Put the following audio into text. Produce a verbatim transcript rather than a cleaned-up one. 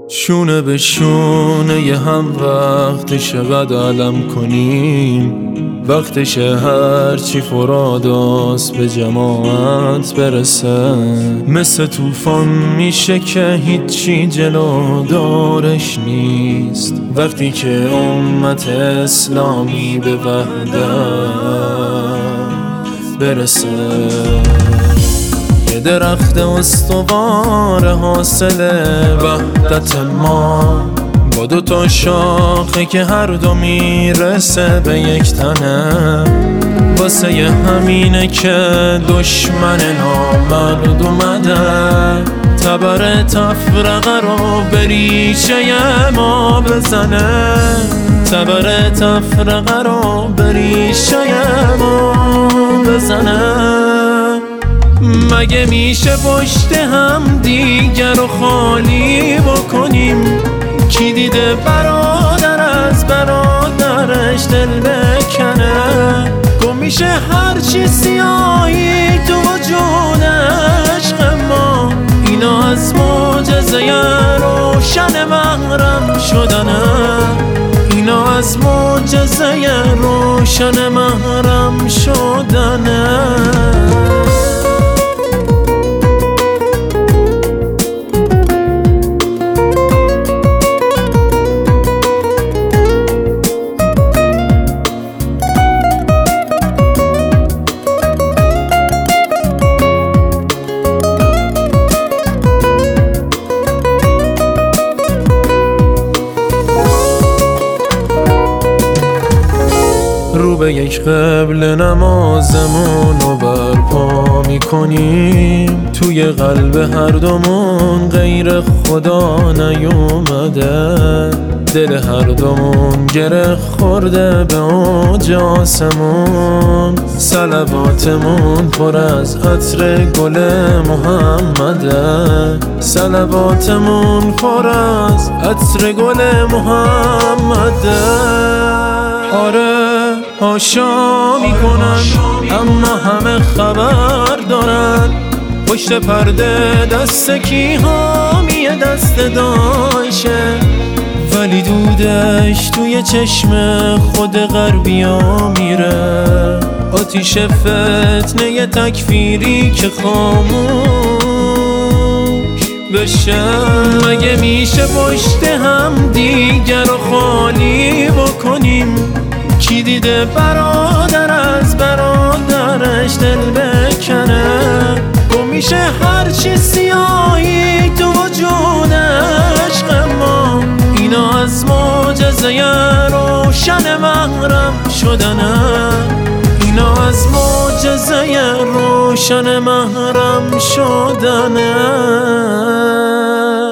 شونه به شونه یه هم وقتش قد علم کنیم، وقتش هرچی فراداست به جماعت برسه. مثل طوفان میشه که هیچی جلو دارش نیست، وقتی که امت اسلامی به وحدت برسه. یه درخت استوار حاصل وحدت ما، با دو تا شاخه که هر دو میرسه به یک تنه. واسه یه همینه که دشمن نامرد اومده تبر تفرقه رو به ریشه ما بزنه، تبر تفرقه رو به ریشه ما بزنه. مگه میشه پشت هم دیگر رو خالی بکنیم؟ کی دیده برادر از برادرش دل بکنه؟ گم میشه هرچی سیاهی تو وجود عشق ما. اینا از معجزه روشن محرم شدنه، اینا از معجزه روشن محرم شدنه. رو به یک قبل نمازمون رو برپا میکنیم، توی قلب هر دومون غیر خدا نیومده. دل هر دومون گره خورده به اوج آسمون، صلواتمون پر از عطر گل محمده، صلواتمون پر از عطر گل محمده. آره هاشا میکنن اما همه خبر دارن، پشت پرده دست کی حامی دست داعشه، ولی دودش توی چشم خود غربیا میره. آتیش فتنه تکفیری که خاموش بشه. مگه میشه پشت هم دیگر رو خالی بکنیم؟ کی دیده برادر از برادرش دل بکنه؟ گم میشه هرچی سیاهی تو وجود عشق ما. اینا از معجزه روشن محرم شدنه، اینا از معجزه روشن محرم شدنه.